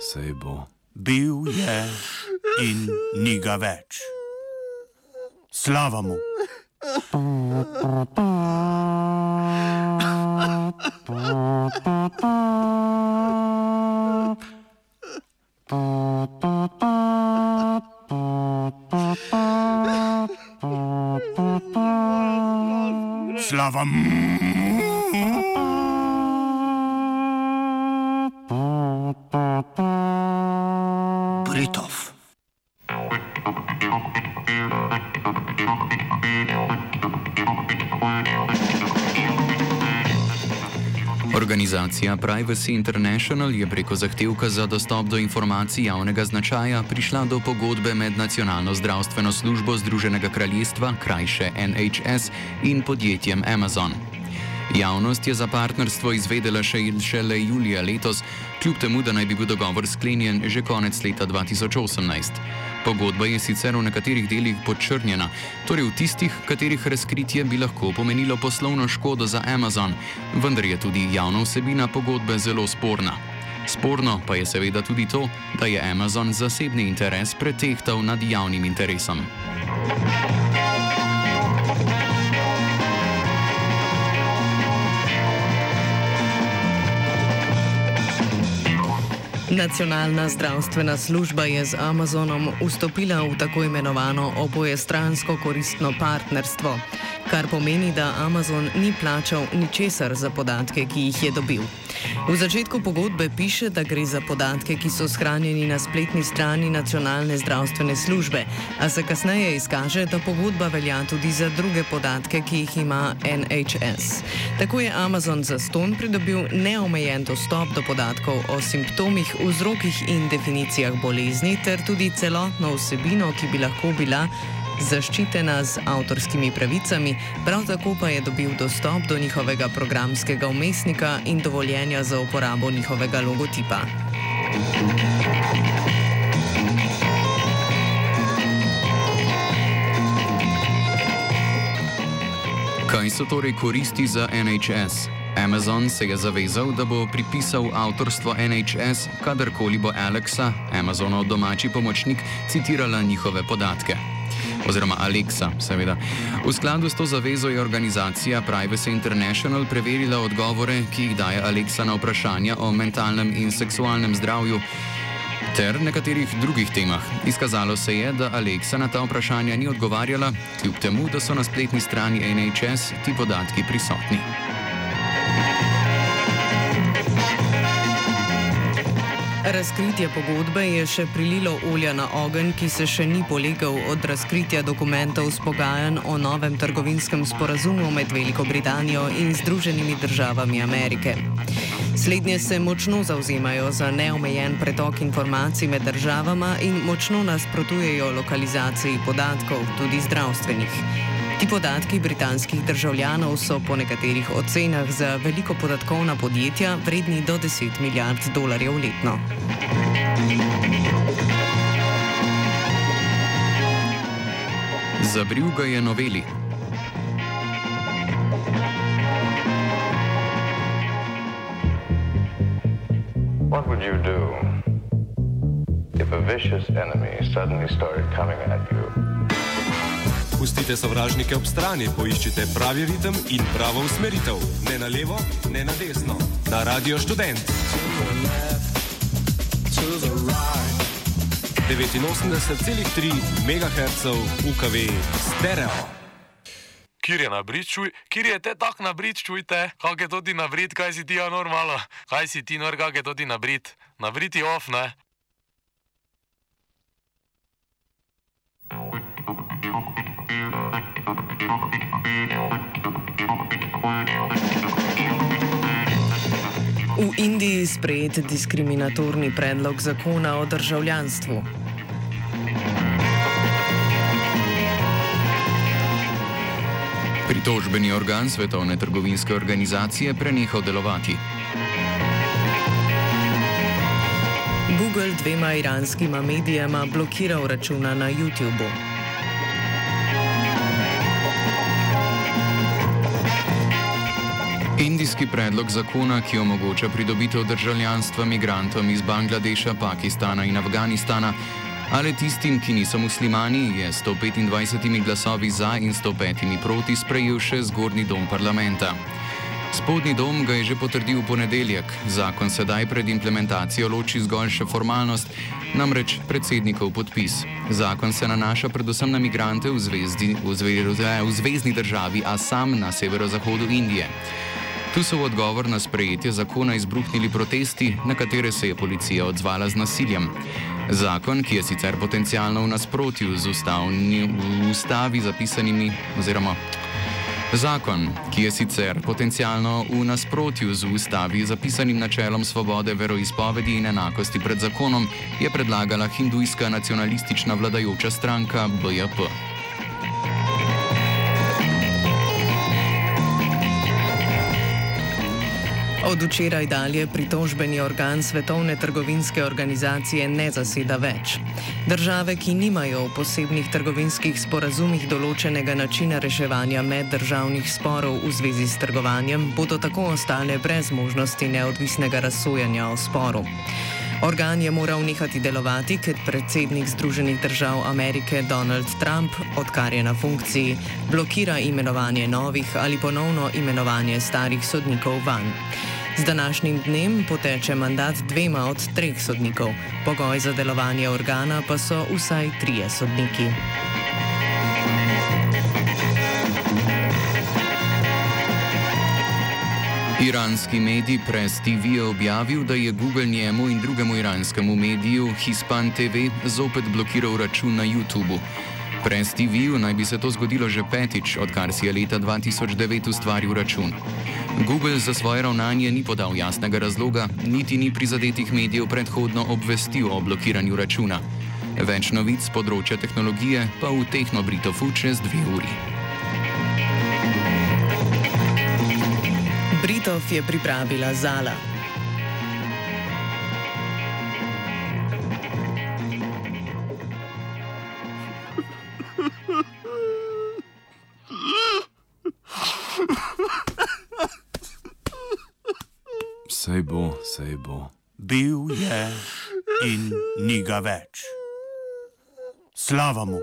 sej bo. Bil je in ni ga več. Slava mu. Slava mu. Britov. Organizacija Privacy International je preko zahtevka za dostop do informacij javnega značaja prišla do pogodbe med Nacionalno zdravstveno službo Združenega kraljestva, krajše NHS, in podjetjem Amazon. Javnost je za partnerstvo izvedela šele julija letos, kljub temu, da naj bi bil dogovor sklenjen že konec leta 2018. Pogodba je sicer v nekaterih delih podčrnjena, torej v tistih, katerih razkritje bi lahko pomenilo poslovno škodo za Amazon, vendar je tudi javna vsebina pogodbe zelo sporna. Sporno pa je seveda tudi to, da je Amazon zasebni interes pretehtal nad javnim interesom. Nacionalna zdravstvena služba je z Amazonom vstopila v tako imenovano obojestransko koristno partnerstvo, kar pomeni, da Amazon ni plačal ničesar za podatke, ki jih je dobil. V začetku pogodbe piše, da gre za podatke, ki so shranjeni na spletni strani Nacionalne zdravstvene službe, a se kasneje izkaže, da pogodba velja tudi za druge podatke, ki jih ima NHS. Tako je Amazon zastonj pridobil neomejen dostop do podatkov o simptomih, vzrokih in definicijah bolezni ter tudi celotno vsebino, ki bi lahko bila zaščitena z avtorskimi pravicami, prav tako pa je dobil dostop do njihovega programskega vmesnika in dovoljenja za uporabo njihovega logotipa. Kaj so torej koristi za NHS? Amazon se je zavezal, da bo pripisal avtorstvo NHS, kadarkoli bo Alexa, Amazonov domači pomočnik, citirala njihove podatke. Oziroma Alexa, seveda. V skladu s to zavezo je organizacija Privacy International preverila odgovore, ki jih daje Alexa na vprašanja o mentalnem in seksualnem zdravju ter nekaterih drugih temah. Izkazalo se je, da Alexa na ta vprašanja ni odgovarjala, kljub temu, da so na spletni strani NHS ti podatki prisotni. Razkritje pogodbe je še prililo olja na ogenj, ki se še ni polegal od razkritja dokumentov s pogajanj o novem trgovinskem sporazumu med Veliko Britanijo in Združenimi državami Amerike. Slednje se močno zavzemajo za neomejen pretok informacij med državama in močno nasprotujejo lokalizaciji podatkov, tudi zdravstvenih. Ti podatki britanskih državljanov so po nekaterih ocenah za veliko podatkovna podjetja vredni do 10 milijard dolarjev letno. Zabril ga je noveli. What would you do if a vicious enemy suddenly started coming at you? Pustite sovražnike ob strani, poiščite pravi ritem in pravo usmeritev. Ne na levo, ne na desno. Na Radio Študent. 89,3 MHz UKV stereo. Kjer je nabrit, čuj? Kjer je te tak nabrit, čujte? Kak je to ti nabrit, kaj si ti anormalo? Kaj si ti nor, kak je to ti nabrit? Nabrit je off, ne? V Indiji sprejet diskriminatorni predlog zakona o državljanstvu. Pritožbeni organ Svetovne trgovinske organizacije prenehal delovati. Google dvema iranskima medijema blokiral računa na YouTubu. indijski predlog zakona, ki omogoča pridobitev državljanstva migrantom iz Bangladeša, Pakistana in Afganistana, ali tistim, ki niso muslimani, je 125 glasovi za in 105 proti sprejel še zgornji dom parlamenta. Spodnji dom ga je že potrdil v ponedeljek. Zakon sedaj pred implementacijo loči zgolj še formalnost, namreč predsednikov podpis. Zakon se nanaša predvsem na migrante v zvezni državi Assam na severozahodu Indije. Tu so v odgovor na sprejetje zakona izbruhnili protesti, na katere se je policija odzvala z nasiljem. Zakon, ki je sicer potencialno v nasprotju z ustavi zapisanimi Zakon, ki je sicer potencialno v nasprotju z ustavi zapisanim načelom svobode veroizpovedi in enakosti pred zakonom, je predlagala hindujska nacionalistična vladajoča stranka BJP. Od včeraj dalje pritožbeni organ Svetovne trgovinske organizacije ne zaseda več. Države, ki nimajo v posebnih trgovinskih sporazumih določenega načina reševanja meddržavnih sporov v zvezi s trgovanjem, bodo tako ostale brez možnosti neodvisnega razsojanja o sporu. Organ je moral nehati delovati, ker predsednik Združenih držav Amerike Donald Trump, odkar je na funkciji, blokira imenovanje novih ali ponovno imenovanje starih sodnikov vanj. Z današnjim dnem poteče mandat 2 od 3 sodnikov, pogoj za delovanje organa pa so vsaj 3 sodniki. Iranski medij Press TV je objavil, da je Google njemu in drugemu iranskemu mediju Hispan TV zopet blokiral račun na YouTubu. Press TV-ju naj bi se to zgodilo že 5., odkar si je leta 2009 ustvaril račun. Google za svoje ravnanje ni podal jasnega razloga, niti ni prizadetih medijev predhodno obvestil o blokiranju računa. Več novic z področja tehnologije pa v Tehnobritofu čez 2 uri. Britov je pripravila Zala. Sej bo. Bil je in ni ga več. Slava mu.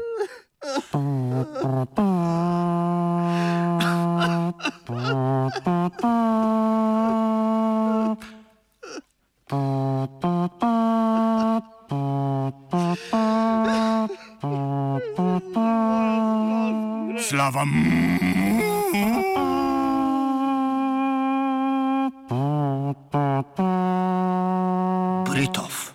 Slava mu. Britov.